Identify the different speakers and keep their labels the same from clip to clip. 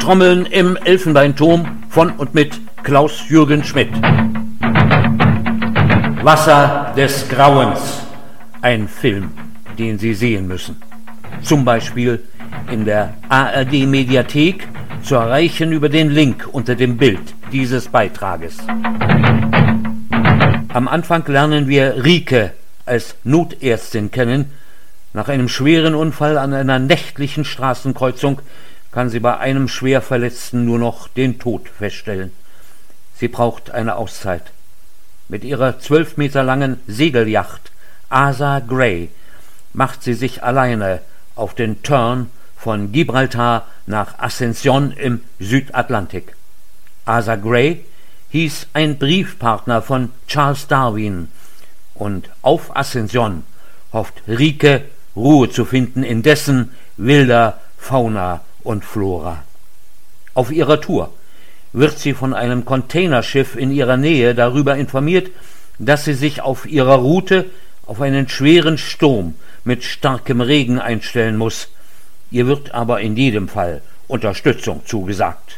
Speaker 1: Trommeln im Elfenbeinturm von und mit Klaus-Jürgen Schmidt. Wasser des Grauens. Ein Film, den Sie sehen müssen. Zum Beispiel in der ARD-Mediathek, zu erreichen über den Link unter dem Bild dieses Beitrages. Am Anfang lernen wir Rike als Notärztin kennen. Nach einem schweren Unfall an einer nächtlichen Straßenkreuzung kann sie bei einem Schwerverletzten nur noch den Tod feststellen. Sie braucht eine Auszeit. Mit ihrer 12 Meter langen Segelyacht Asa Gray macht sie sich alleine auf den Turn von Gibraltar nach Asunción im Südatlantik. Asa Gray hieß ein Briefpartner von Charles Darwin, und auf Asunción hofft Rike Ruhe zu finden in dessen wilder Fauna und Flora. Auf ihrer Tour wird sie von einem Containerschiff in ihrer Nähe darüber informiert, dass sie sich auf ihrer Route auf einen schweren Sturm mit starkem Regen einstellen muss. Ihr wird aber in jedem Fall Unterstützung zugesagt.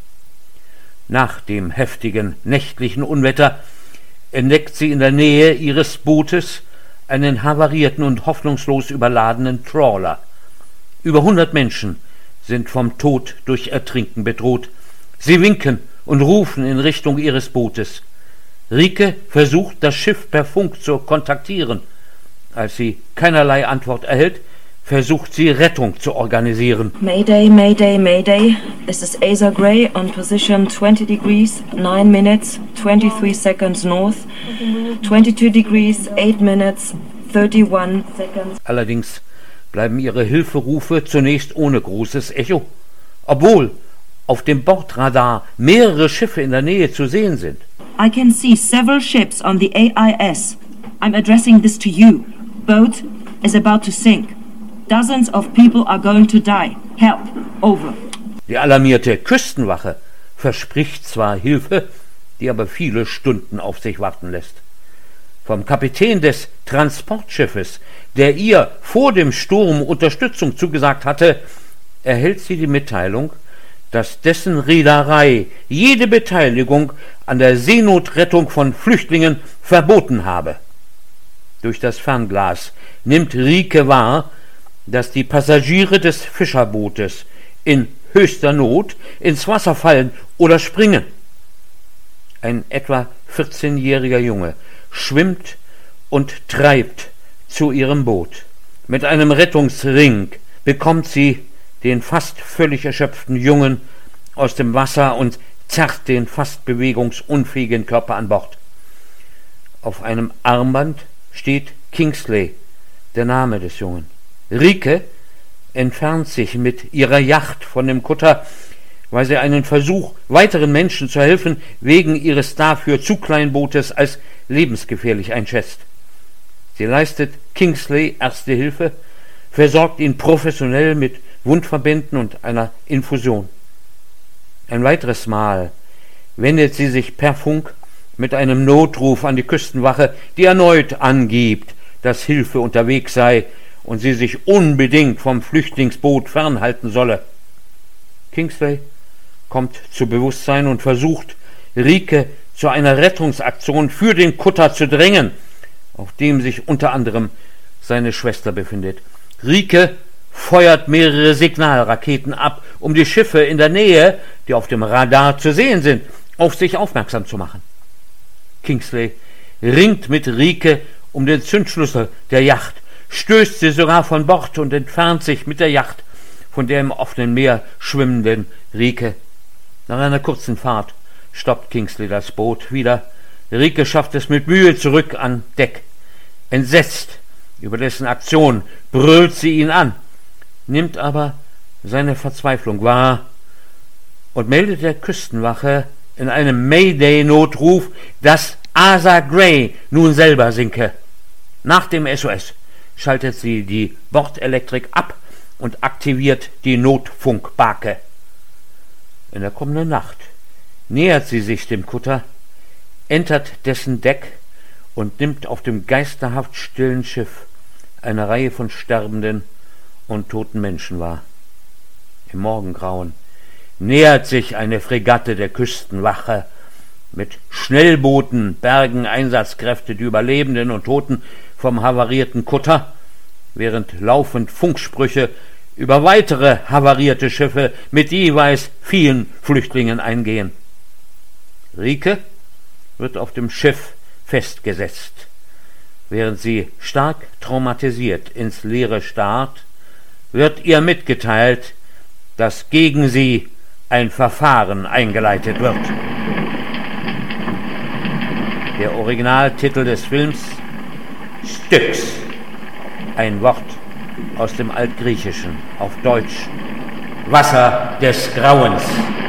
Speaker 1: Nach dem heftigen nächtlichen Unwetter entdeckt sie in der Nähe ihres Bootes einen havarierten und hoffnungslos überladenen Trawler. Über 100 Menschen sind vom Tod durch Ertrinken bedroht. Sie winken und rufen in Richtung ihres Bootes. Rike versucht, das Schiff per Funk zu kontaktieren. Als sie keinerlei Antwort erhält, versucht sie, Rettung zu organisieren.
Speaker 2: Mayday, Mayday, Mayday. This is Asa Gray on position 20 degrees, 9 minutes, 23 seconds north, 22 degrees, 8 minutes, 31 seconds.
Speaker 1: Allerdings bleiben ihre Hilferufe zunächst ohne großes Echo, obwohl auf dem Bordradar mehrere Schiffe in der Nähe zu sehen sind.
Speaker 2: I can see several ships on the AIS. I'm addressing this to you. Boat is about to sink. Dozens of people are going to die. Help. Over.
Speaker 1: Die alarmierte Küstenwache verspricht zwar Hilfe, die aber viele Stunden auf sich warten lässt. Vom Kapitän des Transportschiffes, der ihr vor dem Sturm Unterstützung zugesagt hatte, erhält sie die Mitteilung, dass dessen Reederei jede Beteiligung an der Seenotrettung von Flüchtlingen verboten habe. Durch das Fernglas nimmt Rike wahr, dass die Passagiere des Fischerbootes in höchster Not ins Wasser fallen oder springen. Ein etwa 14-jähriger Junge schwimmt und treibt zu ihrem Boot. Mit einem Rettungsring bekommt sie den fast völlig erschöpften Jungen aus dem Wasser und zerrt den fast bewegungsunfähigen Körper an Bord. Auf einem Armband steht Kingsley, der Name des Jungen. Rike entfernt sich mit ihrer Yacht von dem Kutter, weil sie einen Versuch, weiteren Menschen zu helfen, wegen ihres dafür zu kleinen Bootes als lebensgefährlich einschätzt. Sie leistet Kingsley erste Hilfe, versorgt ihn professionell mit Wundverbänden und einer Infusion. Ein weiteres Mal wendet sie sich per Funk mit einem Notruf an die Küstenwache, die erneut angibt, dass Hilfe unterwegs sei und sie sich unbedingt vom Flüchtlingsboot fernhalten solle. Kingsley kommt zu Bewusstsein und versucht, Rike zu einer Rettungsaktion für den Kutter zu drängen, auf dem sich unter anderem seine Schwester befindet. Rike feuert mehrere Signalraketen ab, um die Schiffe in der Nähe, die auf dem Radar zu sehen sind, auf sich aufmerksam zu machen. Kingsley ringt mit Rike um den Zündschlüssel der Yacht, stößt sie sogar von Bord und entfernt sich mit der Yacht von der im offenen Meer schwimmenden Rike. Nach einer kurzen Fahrt stoppt Kingsley das Boot wieder. Rike schafft es mit Mühe zurück an Deck. Entsetzt über dessen Aktion brüllt sie ihn an, nimmt aber seine Verzweiflung wahr und meldet der Küstenwache in einem Mayday-Notruf, dass Asa Gray nun selber sinke. Nach dem SOS schaltet sie die Bordelektrik ab und aktiviert die Notfunkbarke. In der kommenden Nacht nähert sie sich dem Kutter, entert dessen Deck und nimmt auf dem geisterhaft stillen Schiff eine Reihe von sterbenden und toten Menschen wahr. Im Morgengrauen nähert sich eine Fregatte der Küstenwache. Mit Schnellbooten bergen Einsatzkräfte die Überlebenden und Toten vom havarierten Kutter, während laufend Funksprüche über weitere havarierte Schiffe mit jeweils vielen Flüchtlingen eingehen. Rike wird auf dem Schiff festgesetzt, während sie stark traumatisiert ins Leere starrt, wird ihr mitgeteilt, dass gegen sie ein Verfahren eingeleitet wird. Der Originaltitel des Films: Styx, ein Wort aus dem Altgriechischen, auf Deutsch Wasser des Grauens.